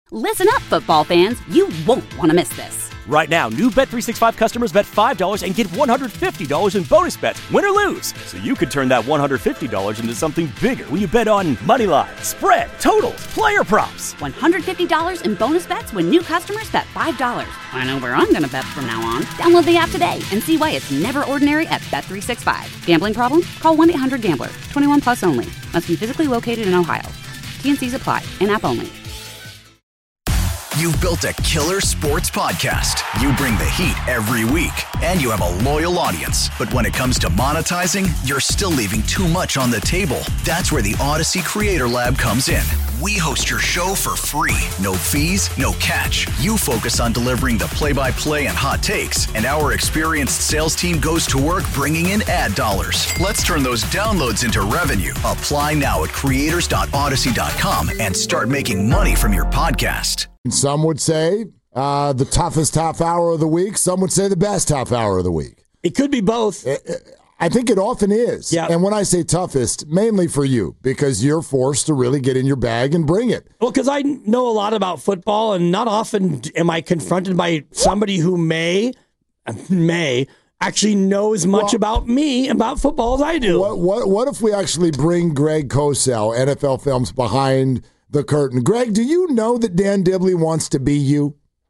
Listen up, football fans. You won't want to miss this. Right now, new Bet365 customers bet $5 and get $150 in bonus bets, win or lose. So you could turn that $150 into something bigger when you bet on money line, spread, totals, player props. $150 in bonus bets when new customers bet $5. I know where I'm going to bet from now on. Download the app today and see why it's never ordinary at Bet365. Gambling problem? Call 1-800-GAMBLER. 21 plus only. Must be physically located in Ohio. T&Cs apply. In-app only. You've built a killer sports podcast. You bring the heat every week, and you have a loyal audience. But when it comes to monetizing, you're still leaving too much on the table. That's where the Odyssey Creator Lab comes in. We host your show for free. No fees, no catch. You focus on delivering the play-by-play and hot takes, and our experienced sales team goes to work bringing in ad dollars. Let's turn those downloads into revenue. Apply now at creators.odyssey.com and start making money from your podcast. Some would say the toughest half hour of the week. Some would say the best half hour of the week. It could be both. I think it often is. Yeah. And when I say toughest, mainly for you, because you're forced to really get in your bag and bring it. Well, because I know a lot about football, and not often am I confronted by somebody who may actually know as much about me, about football, as I do. What if we actually bring Greg Cosell, NFL Films, behind the curtain? Greg, do you know that Dan Dibley wants to be you?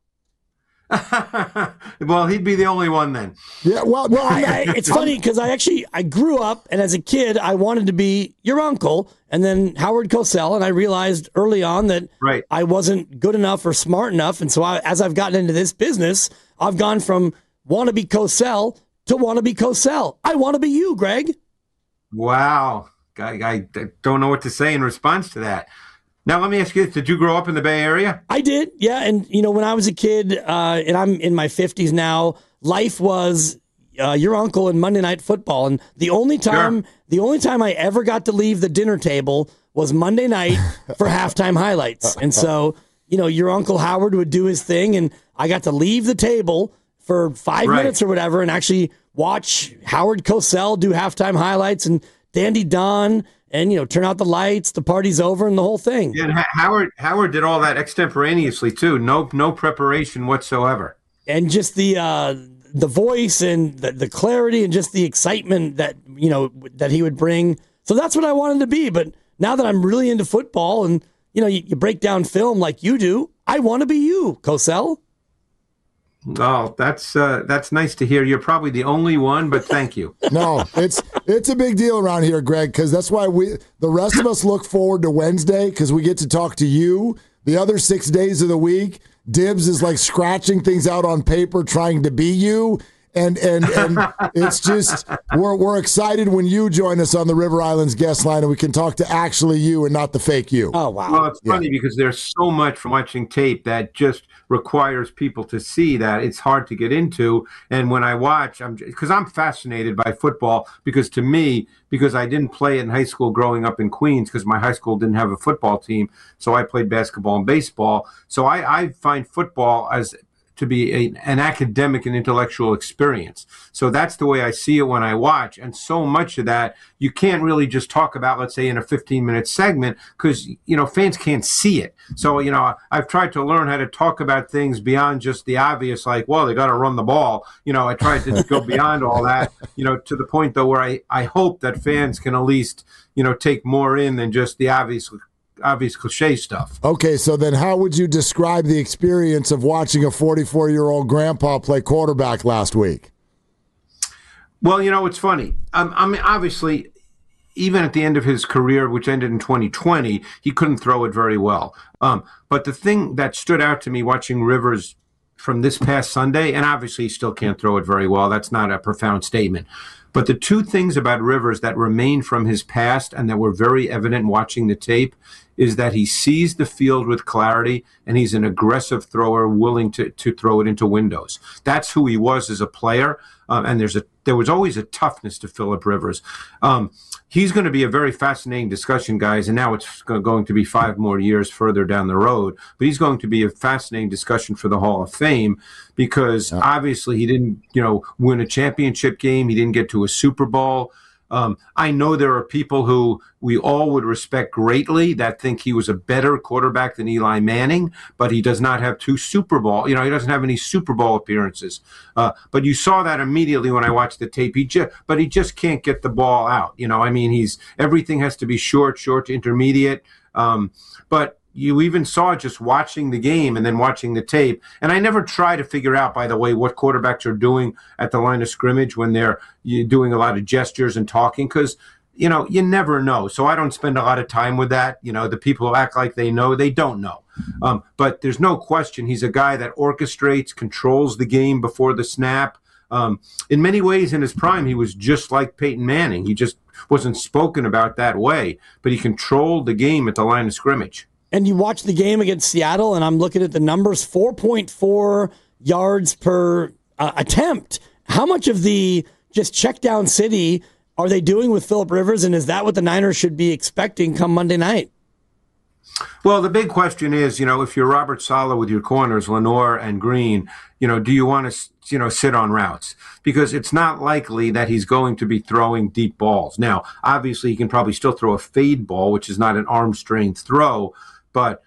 Well, he'd be the only one then. Yeah, well, it's funny because I grew up, and as a kid, I wanted to be your uncle, and then Howard Cosell, and I realized early on that I wasn't good enough or smart enough, and so as I've gotten into this business, I've gone from wannabe Cosell to wannabe Cosell. I want to be you, Greg. Wow. I don't know what to say in response to that. Now, let me ask you this. Did you grow up in the Bay Area? I did, yeah. And, when I was a kid, and I'm in my 50s now, life was your uncle and Monday Night Football. And the only time I ever got to leave the dinner table was Monday night for halftime highlights. And so, your Uncle Howard would do his thing, and I got to leave the table for 5 minutes or whatever and actually watch Howard Cosell do halftime highlights and Dandy Don, and, turn out the lights, the party's over, and the whole thing. Yeah, and Howard did all that extemporaneously, too. No preparation whatsoever. And just the voice and the clarity and just the excitement that, that he would bring. So that's what I wanted to be. But now that I'm really into football and, you break down film like you do, I want to be you, Cosell. Oh, that's nice to hear. You're probably the only one, but thank you. No, it's a big deal around here, Greg, because that's why the rest of us look forward to Wednesday, because we get to talk to you. The other 6 days of the week, Dibs is like scratching things out on paper, trying to be you. And it's just, we're excited when you join us on the River Islands guest line and we can talk to actually you and not the fake you. Oh, wow. Well, it's funny because there's so much from watching tape that just requires people to see that it's hard to get into. And when I watch, because I'm fascinated by football, because to me, because I didn't play it in high school growing up in Queens, because my high school didn't have a football team, so I played basketball and baseball. So I find football as to be an academic and intellectual experience. So that's the way I see it when I watch. And so much of that, you can't really just talk about, let's say, in a 15-minute segment, because, fans can't see it. So, I've tried to learn how to talk about things beyond just the obvious, like, well, they got to run the ball. I tried to go beyond all that, to the point, though, where I hope that fans can at least, take more in than just the obvious cliche stuff. Okay, so then how would you describe the experience of watching a 44-year-old grandpa play quarterback last week? Well, it's funny. I mean, obviously, even at the end of his career, which ended in 2020, he couldn't throw it very well. But the thing that stood out to me watching Rivers from this past Sunday, and obviously he still can't throw it very well. That's not a profound statement. But the two things about Rivers that remain from his past and that were very evident watching the tape is that he sees the field with clarity and he's an aggressive thrower willing to throw it into windows. That's who he was as a player. And there was always a toughness to Phillip Rivers. He's going to be a very fascinating discussion, guys, and now it's going to be 5 more years further down the road. But he's going to be a fascinating discussion for the Hall of Fame because obviously he didn't, win a championship game. He didn't get to a Super Bowl. I know there are people who we all would respect greatly that think he was a better quarterback than Eli Manning, but he does not have two Super Bowl. He doesn't have any Super Bowl appearances. But you saw that immediately when I watched the tape. He just can't get the ball out. Everything has to be short to intermediate. But you even saw just watching the game and then watching the tape. And I never try to figure out, by the way, what quarterbacks are doing at the line of scrimmage when they're doing a lot of gestures and talking, because, you never know. So I don't spend a lot of time with that. The people who act like they know, they don't know. But there's no question he's a guy that orchestrates, controls the game before the snap. In many ways, in his prime, he was just like Peyton Manning. He just wasn't spoken about that way, but he controlled the game at the line of scrimmage. And you watch the game against Seattle, and I'm looking at the numbers, 4.4 yards per attempt. How much of the just check down city are they doing with Phillip Rivers, and is that what the Niners should be expecting come Monday night? Well, the big question is, if you're Robert Saleh with your corners, Lenoir and Green, do you want to, sit on routes? Because it's not likely that he's going to be throwing deep balls. Now, obviously, he can probably still throw a fade ball, which is not an arm strength throw, but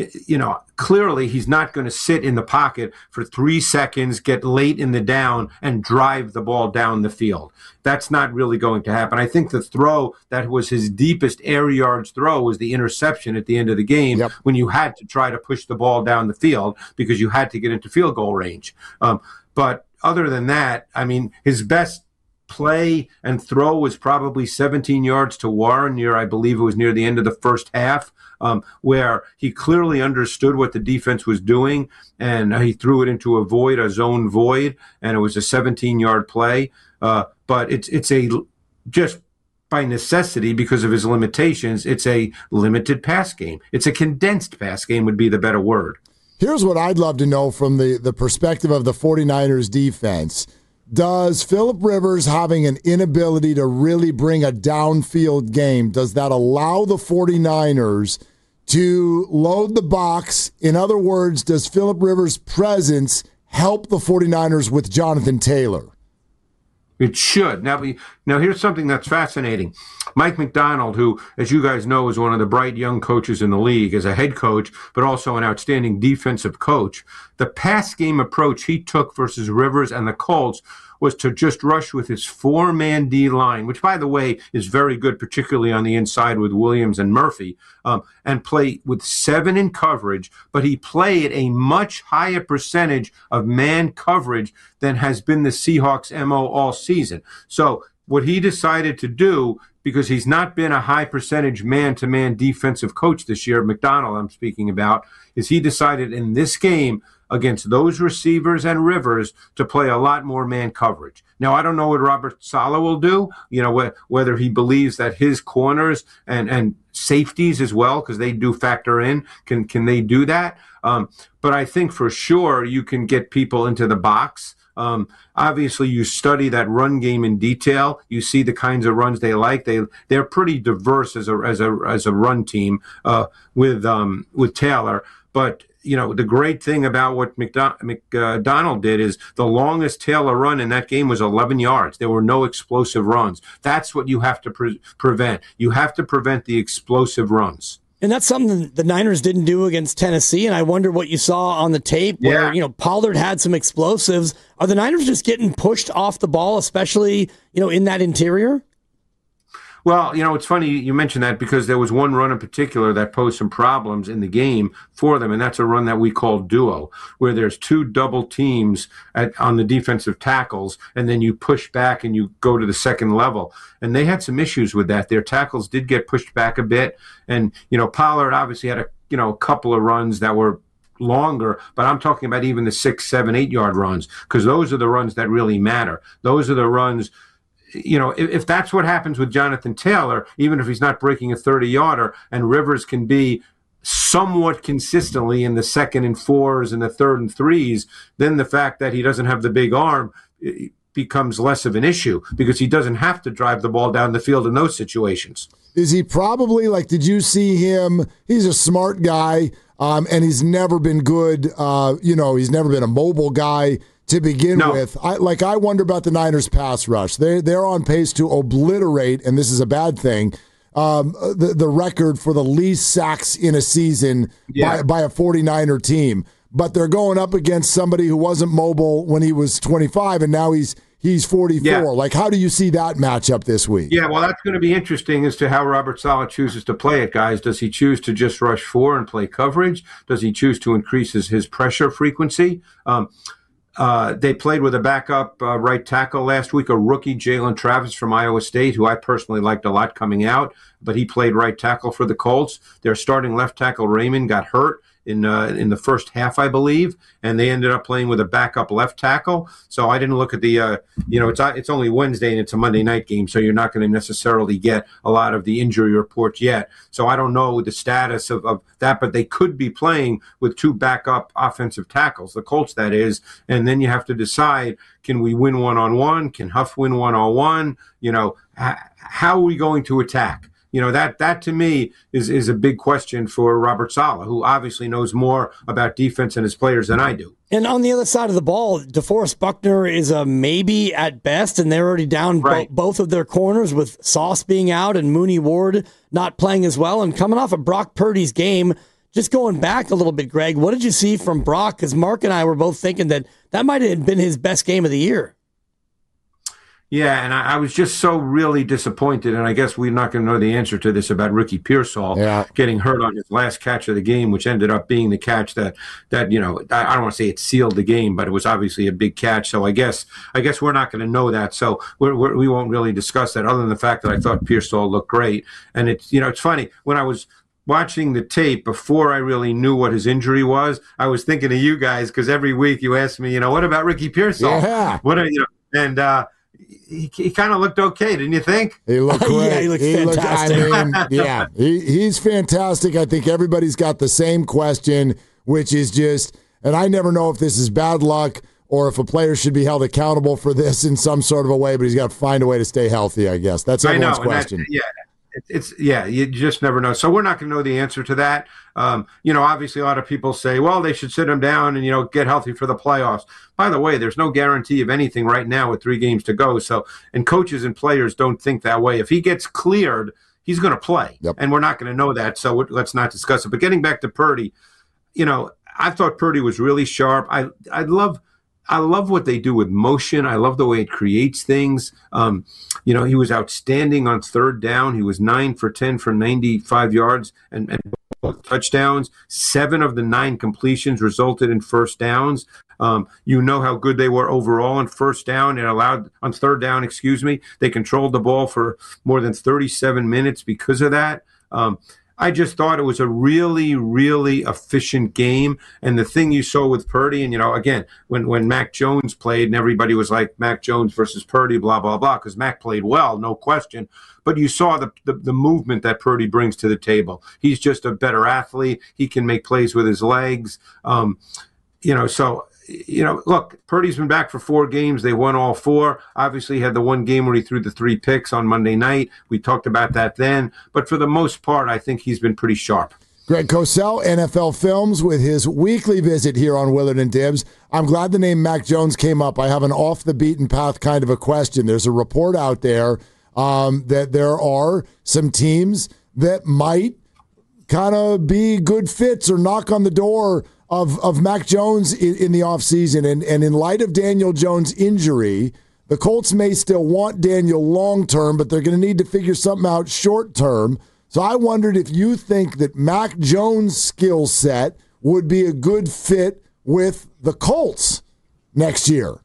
clearly he's not going to sit in the pocket for 3 seconds, get late in the down, and drive the ball down the field. That's not really going to happen. I think the throw that was his deepest air yards throw was the interception at the end of the game, when you had to try to push the ball down the field because you had to get into field goal range. But other than that, his best play and throw was probably 17 yards to Warren I believe it was near the end of the first half, where he clearly understood what the defense was doing, and he threw it into a zone void, and it was a 17-yard play. But it's just by necessity, because of his limitations, it's a limited pass game. It's a condensed pass game would be the better word. Here's what I'd love to know from the perspective of the 49ers defense. Does Phillip Rivers having an inability to really bring a downfield game, does that allow the 49ers to load the box? In other words, does Phillip Rivers' presence help the 49ers with Jonathan Taylor? It should. Now here's something that's fascinating. Mike Macdonald, who, as you guys know, is one of the bright young coaches in the league as a head coach, but also an outstanding defensive coach, the pass game approach he took versus Rivers and the Colts was to just rush with his 4-man D line, which, by the way, is very good, particularly on the inside with Williams and Murphy, and play with 7 in coverage, but he played a much higher percentage of man coverage than has been the Seahawks' MO all season. So what he decided to do, because he's not been a high percentage man-to-man defensive coach this year, Macdonald I'm speaking about, is he decided in this game against those receivers and Rivers to play a lot more man coverage. Now, I don't know what Robert Saleh will do, whether he believes that his corners and safeties as well, because they do factor in, can they do that? But I think for sure you can get people into the box. Obviously, you study that run game in detail. You see the kinds of runs they like. They're pretty diverse as a run team with Taylor. But the great thing about what McDonald did is the longest Taylor run in that game was 11 yards. There were no explosive runs. That's what you have to prevent. You have to prevent the explosive runs. And that's something the Niners didn't do against Tennessee, and I wonder what you saw on the tape where, Pollard had some explosives. Are the Niners just getting pushed off the ball, especially, in that interior? Well, it's funny you mentioned that, because there was one run in particular that posed some problems in the game for them, and that's a run that we call duo, where there's 2 double teams on the defensive tackles, and then you push back and you go to the second level. And they had some issues with that. Their tackles did get pushed back a bit, and, Pollard obviously had a couple of runs that were longer, but I'm talking about even the 6, 7, 8 yard runs, because those are the runs that really matter. Those are the runs. If that's what happens with Jonathan Taylor, even if he's not breaking a 30-yarder, and Rivers can be somewhat consistently in the 2nd and 4s and the 3rd and 3s, then the fact that he doesn't have the big arm becomes less of an issue, because he doesn't have to drive the ball down the field in those situations. Is he probably, did you see him? He's a smart guy, and he's never been good. He's never been a mobile guy. to begin with. I wonder about the Niners pass rush. They're on pace to obliterate, and this is a bad thing, the record for the least sacks in a season by a 49er team. But they're going up against somebody who wasn't mobile when he was 25, and now he's 44. Yeah. Like, how do you see that matchup this week? Yeah, well, that's going to be interesting as to how Robert Saleh chooses to play it, guys. Does he choose to just rush 4 and play coverage? Does he choose to increase his pressure frequency? They played with a backup right tackle last week, a rookie, Jalen Travis from Iowa State, who I personally liked a lot coming out, but he played right tackle for the Colts. Their starting left tackle, Raymond, got hurt in the first half, I believe, and they ended up playing with a backup left tackle. So I didn't look at the, it's only Wednesday and it's a Monday night game, so you're not going to necessarily get a lot of the injury reports yet. So I don't know the status of that, but they could be playing with 2 backup offensive tackles, the Colts, that is, and then you have to decide, can we win one-on-one? Can Huff win one-on-one? How are we going to attack? That to me is a big question for Robert Saleh, who obviously knows more about defense and his players than I do. And on the other side of the ball, DeForest Buckner is a maybe at best, and they're already down both of their corners with Sauce being out and Mooney Ward not playing as well. And coming off of Brock Purdy's game, just going back a little bit, Greg, what did you see from Brock? Because Mark and I were both thinking that might have been his best game of the year. Yeah, and I was just so really disappointed, and I guess we're not going to know the answer to this about Ricky Pearsall getting hurt on his last catch of the game, which ended up being the catch that I don't want to say it sealed the game, but it was obviously a big catch. So I guess we're not going to know that. So we won't really discuss that, other than the fact that I thought Pearsall looked great. And it's funny, when I was watching the tape before I really knew what his injury was, I was thinking of you guys, because every week you ask me, what about Ricky Pearsall? Yeah. He kind of looked okay, didn't you think? He looked great. Yeah, he looked fantastic. He's fantastic. I think everybody's got the same question, which is just, and I never know if this is bad luck or if a player should be held accountable for this in some sort of a way, but he's got to find a way to stay healthy, I guess. That's everyone's question. You just never know. So we're not going to know the answer to that. Obviously a lot of people say, well, they should sit him down and, get healthy for the playoffs. By the way, there's no guarantee of anything right now with 3 games to go. So, and coaches and players don't think that way. If he gets cleared, he's going to play. Yep. And we're not going to know that. So let's not discuss it. But getting back to Purdy, I thought Purdy was really sharp. I love what they do with motion. I love the way it creates things. He was outstanding on 3rd down. He was 9 for 10 for 95 yards and touchdowns. 7 of the 9 completions resulted in first downs. How good they were overall on 1st down and on 3rd down, they controlled the ball for more than 37 minutes because of that. I just thought it was a really, really efficient game. And the thing you saw with Purdy, and, again, when Mac Jones played and everybody was like Mac Jones versus Purdy, blah, blah, blah, because Mac played well, no question. But you saw the movement that Purdy brings to the table. He's just a better athlete. He can make plays with his legs. Look, Purdy's been back for 4 games. They won all 4. Obviously, had the one game where he threw the 3 picks on Monday night. We talked about that then. But for the most part, I think he's been pretty sharp. Greg Cosell, NFL Films, with his weekly visit here on Willard and Dibs. I'm glad the name Mac Jones came up. I have an off-the-beaten-path kind of a question. There's a report out there that there are some teams that might kind of be good fits or knock on the door of Mac Jones in the offseason. And in light of Daniel Jones' injury, the Colts may still want Daniel long-term, but they're going to need to figure something out short-term. So I wondered if you think that Mac Jones' skill set would be a good fit with the Colts next year.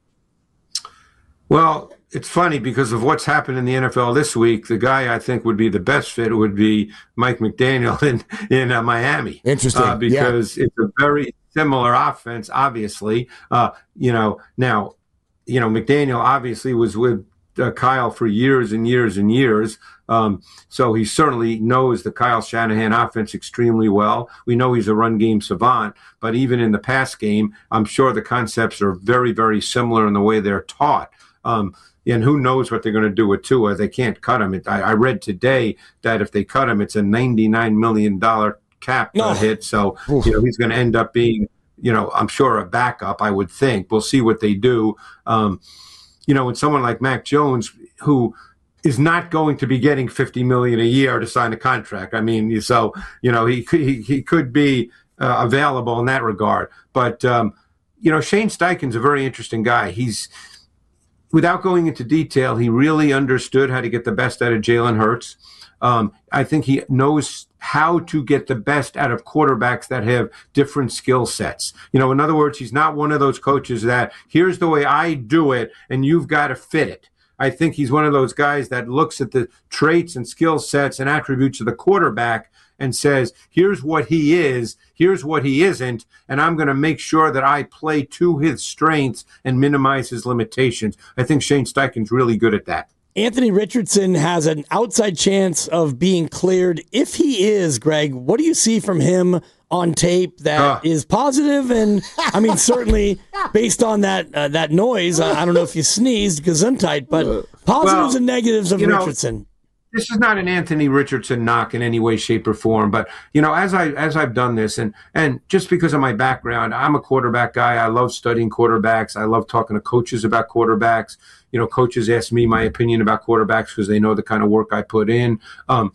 Well, it's funny because of what's happened in the NFL this week. The guy I think would be the best fit would be Mike McDaniel in Miami. Interesting. Because it's a very similar offense, obviously. Now, McDaniel obviously was with Kyle for years and years and years. So he certainly knows the Kyle Shanahan offense extremely well. We know he's a run game savant, but even in the pass game, I'm sure the concepts are very, very similar in the way they're taught. And who knows what they're going to do with Tua? They can't cut him. I read today that if they cut him, it's a $99 million cap hit. So he's going to end up being I'm sure a backup, I would think. We'll see what they do. And someone like Mac Jones, who is not going to be getting $50 million a year to sign a contract. I mean, so, he could be available in that regard. But, Shane Steichen's a very interesting guy. Without going into detail, he really understood how to get the best out of Jalen Hurts. I think he knows how to get the best out of quarterbacks that have different skill sets. In other words, he's not one of those coaches that here's the way I do it and you've got to fit it. I think he's one of those guys that looks at the traits and skill sets and attributes of the quarterback and says, here's what he is, here's what he isn't, and I'm going to make sure that I play to his strengths and minimize his limitations. I think Shane Steichen's really good at that. Anthony Richardson has an outside chance of being cleared. If he is, Greg, what do you see from him on tape that is positive? And I mean, certainly based on that noise, I don't know if you sneezed, gesundheit, but positives and negatives of Richardson. This is not an Anthony Richardson knock in any way, shape, or form. But, as I've done this, and just because of my background, I'm a quarterback guy. I love studying quarterbacks. I love talking to coaches about quarterbacks. Coaches ask me my opinion about quarterbacks because they know the kind of work I put in. And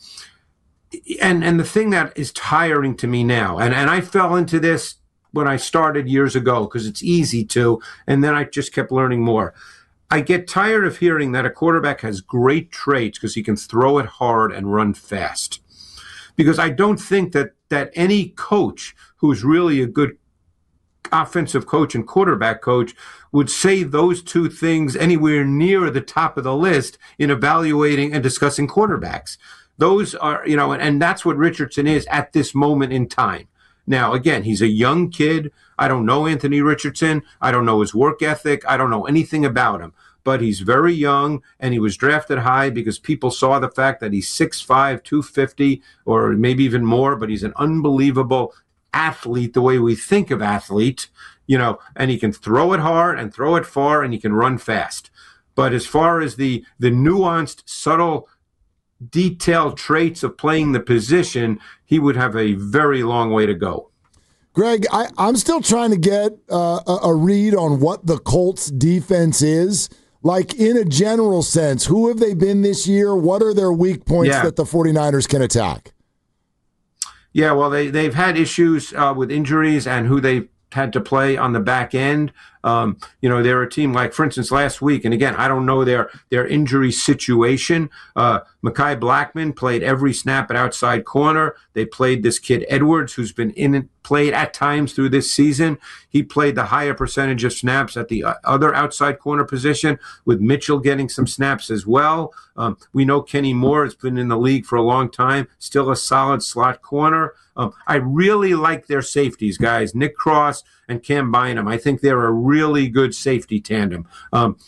the thing that is tiring to me now, and I fell into this when I started years ago because it's easy to, and then I just kept learning more. I get tired of hearing that a quarterback has great traits because he can throw it hard and run fast. Because I don't think that any coach who's really a good offensive coach and quarterback coach would say those two things anywhere near the top of the list in evaluating and discussing quarterbacks. Those are, and that's what Richardson is at this moment in time. Now, again, he's a young kid. I don't know Anthony Richardson. I don't know his work ethic. I don't know anything about him. But he's very young, and he was drafted high because people saw the fact that he's 6'5", 250, or maybe even more, but he's an unbelievable athlete the way we think of athlete, and he can throw it hard and throw it far, and he can run fast. But as far as the nuanced, subtle, detailed traits of playing the position, he would have a very long way to go. Greg, I'm still trying to get a read on what the Colts defense is. Like, in a general sense, who have they been this year? What are their weak points that the 49ers can attack? Yeah, well, they've had issues with injuries and who they've had to play on the back end. They're a team like, for instance, last week, and again, I don't know their injury situation. Mekhi Blackman played every snap at outside corner. They played this kid Edwards, who's been played at times through this season. He played the higher percentage of snaps at the other outside corner position, with Mitchell getting some snaps as well. We know Kenny Moore has been in the league for a long time, still a solid slot corner. I really like their safeties, guys. Nick Cross and Cam Bynum. I think they're a really good safety tandem. And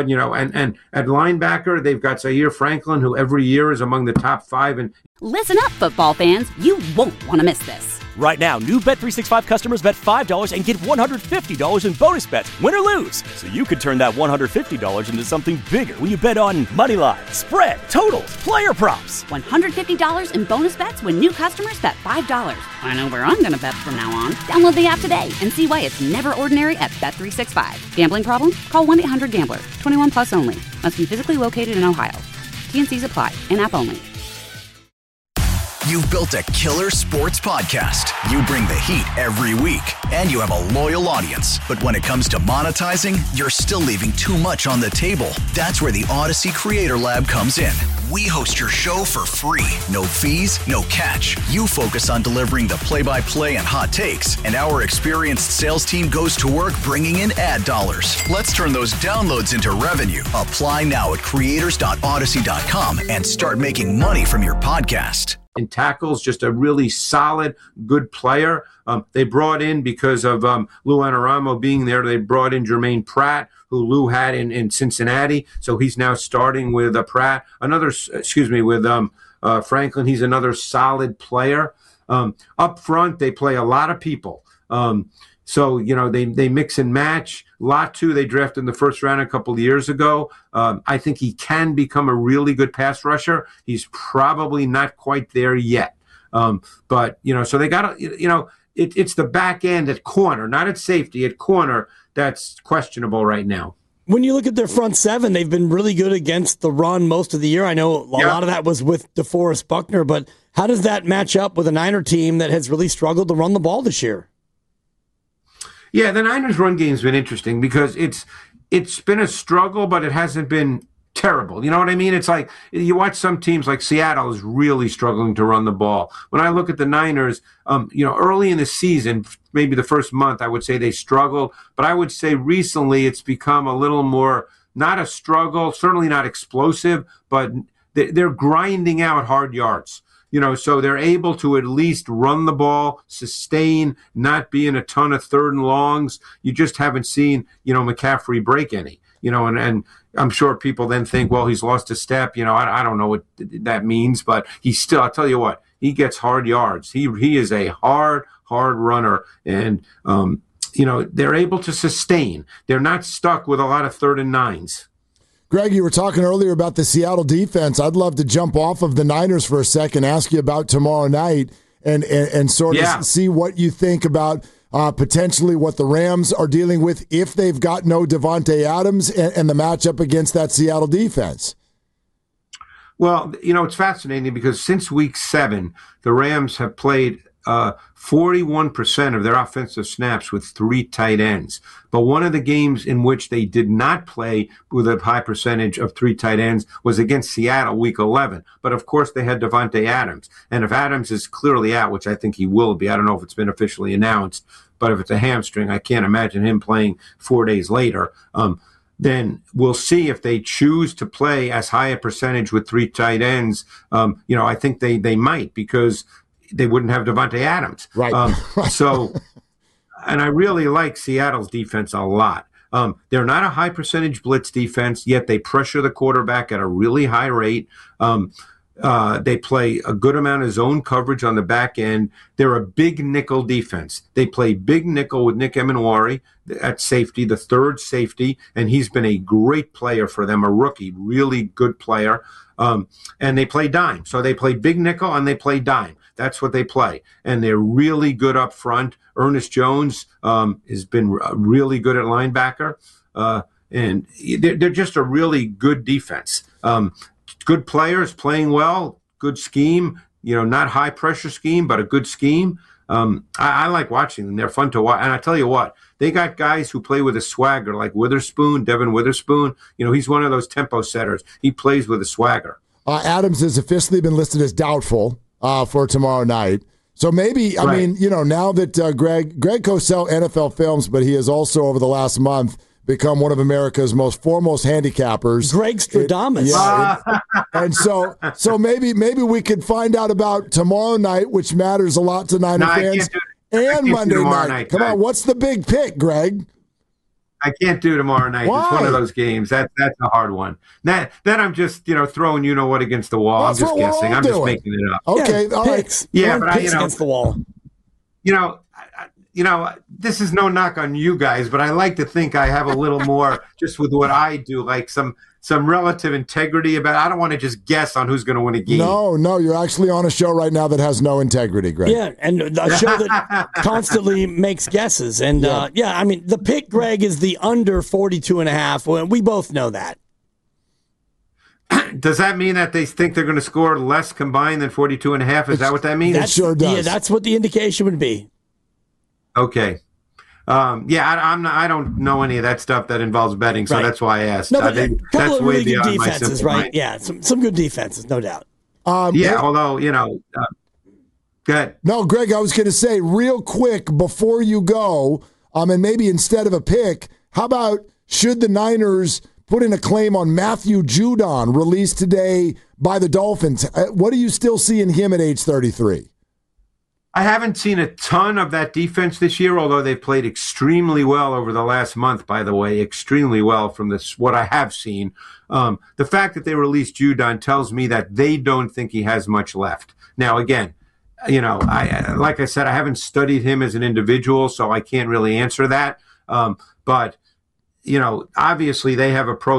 at linebacker, they've got Zaire Franklin, who every year is among the top 5. And listen up, football fans. You won't want to miss this. Right now, new Bet365 customers bet $5 and get $150 in bonus bets, win or lose. So you could turn that $150 into something bigger when you bet on moneyline, spread, totals, player props. $150 in bonus bets when new customers bet $5. I know where I'm going to bet from now on. Download the app today and see why it's never ordinary at Bet365. Gambling problem? Call 1-800-GAMBLER. 21 plus only. Must be physically located in Ohio. T&Cs apply. In-app only. You've built a killer sports podcast. You bring the heat every week, and you have a loyal audience. But when it comes to monetizing, you're still leaving too much on the table. That's where the Odyssey Creator Lab comes in. We host your show for free. No fees, no catch. You focus on delivering the play-by-play and hot takes, and our experienced sales team goes to work bringing in ad dollars. Let's turn those downloads into revenue. Apply now at creators.odyssey.com and start making money from your podcast. In tackles, just a really solid, good player. They brought in, because of Lou Anarumo being there, they brought in Jermaine Pratt, who Lou had in Cincinnati. So he's now starting with Pratt. With Franklin. He's another solid player. Up front, they play a lot of people. So, they mix and match. Latu, they drafted in the first round a couple of years ago. I think he can become a really good pass rusher. He's probably not quite there yet. So they got to, it's the back end at corner, not at safety, at corner that's questionable right now. When you look at their front seven, they've been really good against the run most of the year. I know a lot of that was with DeForest Buckner, but how does that match up with a Niner team that has really struggled to run the ball this year? Yeah, the Niners' run game's been interesting because it's been a struggle, but it hasn't been terrible. You know what I mean? It's like you watch some teams like Seattle is really struggling to run the ball. When I look at the Niners, early in the season, maybe the first month, I would say they struggled. But I would say recently it's become a little more, not a struggle, certainly not explosive, but they're grinding out hard yards. So they're able to at least run the ball, sustain, not be in a ton of third and longs. You just haven't seen, McCaffrey break any, and I'm sure people then think, well, he's lost a step. I don't know what that means, but he's still, I'll tell you what, he gets hard yards. He is a hard runner, and, they're able to sustain. They're not stuck with a lot of 3rd and 9s. Greg, you were talking earlier about the Seattle defense. I'd love to jump off of the Niners for a second, ask you about tomorrow night, and sort of see what you think about potentially what the Rams are dealing with if they've got no Davante Adams and the matchup against that Seattle defense. Well, it's fascinating because since week 7, the Rams have played 41% of their offensive snaps with 3 tight ends. But one of the games in which they did not play with a high percentage of 3 tight ends was against Seattle week 11. But of course they had Davante Adams. And if Adams is clearly out, which I think he will be, I don't know if it's been officially announced, but if it's a hamstring, I can't imagine him playing 4 days later. Then we'll see if they choose to play as high a percentage with 3 tight ends. I think they might, because they wouldn't have Davante Adams. Right. And I really like Seattle's defense a lot. They're not a high percentage blitz defense, yet they pressure the quarterback at a really high rate. They play a good amount of zone coverage on the back end. They're a big nickel defense. They play big nickel with Nick Emenwari at safety, the 3rd safety, and he's been a great player for them, a rookie, really good player. And they play dime. So they play big nickel and they play dime. That's what they play. And they're really good up front. Ernest Jones has been really good at linebacker. And they're just a really good defense. Good players playing well, good scheme, not high pressure scheme, but a good scheme. I like watching them. They're fun to watch. And I tell you what, they got guys who play with a swagger like Witherspoon, Devin Witherspoon. He's one of those tempo setters. He plays with a swagger. Adams has officially been listed as doubtful for tomorrow night. So maybe, I mean, now that Greg Cosell, NFL Films, but he has also over the last month become one of America's most foremost handicappers. Greg Stradamus. And so maybe we could find out about tomorrow night, which matters a lot to Niner fans, and Monday night. Come on, what's the big pick, Greg? I can't do tomorrow night. Why? It's one of those games. That's a hard one. Then I'm just throwing what against the wall. That's I'm just guessing. I'm just making it up. Okay, all right. Yeah, but against the wall. This is no knock on you guys, but I like to think I have a little more just with what I do, like some relative integrity about. I don't want to just guess on who's going to win a game. No, you're actually on a show right now that has no integrity, Greg. Yeah, and a show that constantly makes guesses. And I mean, the pick, Greg, is the under 42.5. Well, we both know that. Does that mean that they think they're going to score less combined than 42.5? Is that what that means? It sure does. Yeah, that's what the indication would be. Okay. I don't know any of that stuff that involves betting, so that's why I asked. No, I but think a couple that's of really good beyond my defenses, simple right? mind. Yeah, some good defenses, no doubt. Although, go ahead. No, Greg, I was going to say real quick before you go, and maybe instead of a pick, how about should the Niners put in a claim on Matthew Judon, released today by the Dolphins? What do you still see in him at age 33? I haven't seen a ton of that defense this year, although they've played extremely well over the last month, by the way, extremely well from what I have seen. The fact that they released Judon tells me that they don't think he has much left. Now, again, like I said, I haven't studied him as an individual, so I can't really answer that. But obviously they have a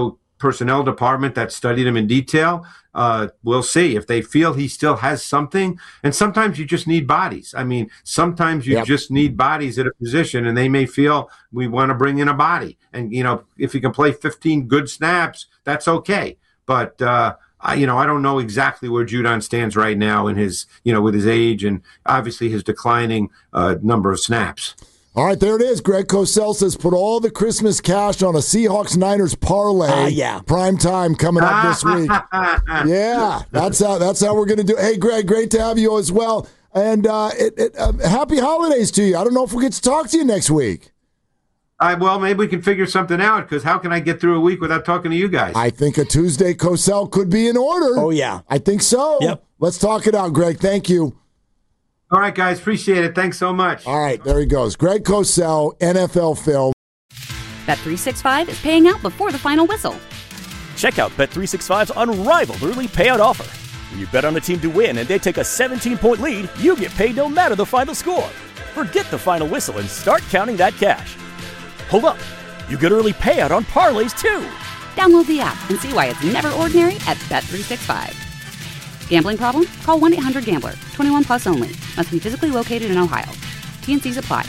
personnel department that studied him in detail. We'll see if they feel he still has something. And sometimes you just need bodies. I mean, sometimes you just need bodies at a position, and they may feel we want to bring in a body. And, if he can play 15 good snaps, that's okay. But, I don't know exactly where Judon stands right now in his, with his age and obviously his declining number of snaps. All right, there it is. Greg Cosell says put all the Christmas cash on a Seahawks-Niners parlay. Prime time coming up this week. Yeah, that's how we're going to do it. Hey, Greg, great to have you as well. And happy holidays to you. I don't know if we'll get to talk to you next week. Well, maybe we can figure something out, because how can I get through a week without talking to you guys? I think a Tuesday Cosell could be in order. Oh, yeah. I think so. Yep. Let's talk it out, Greg. Thank you. All right, guys. Appreciate it. Thanks so much. All right, there he goes. Greg Cosell, NFL Film. Bet365 is paying out before the final whistle. Check out Bet365's unrivaled early payout offer. When you bet on a team to win and they take a 17-point lead, you get paid no matter the final score. Forget the final whistle and start counting that cash. Hold up. You get early payout on parlays, too. Download the app and see why it's never ordinary at Bet365. Gambling problem? Call 1-800-GAMBLER. 21 plus only. Must be physically located in Ohio. T&Cs apply.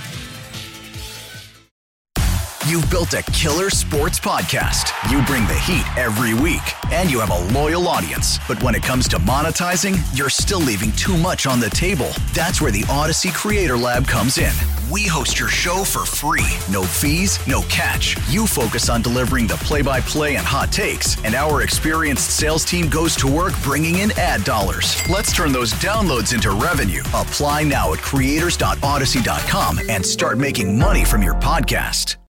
You've built a killer sports podcast. You bring the heat every week, and you have a loyal audience. But when it comes to monetizing, you're still leaving too much on the table. That's where the Odyssey Creator Lab comes in. We host your show for free. No fees, no catch. You focus on delivering the play-by-play and hot takes, and our experienced sales team goes to work bringing in ad dollars. Let's turn those downloads into revenue. Apply now at creators.odyssey.com and start making money from your podcast.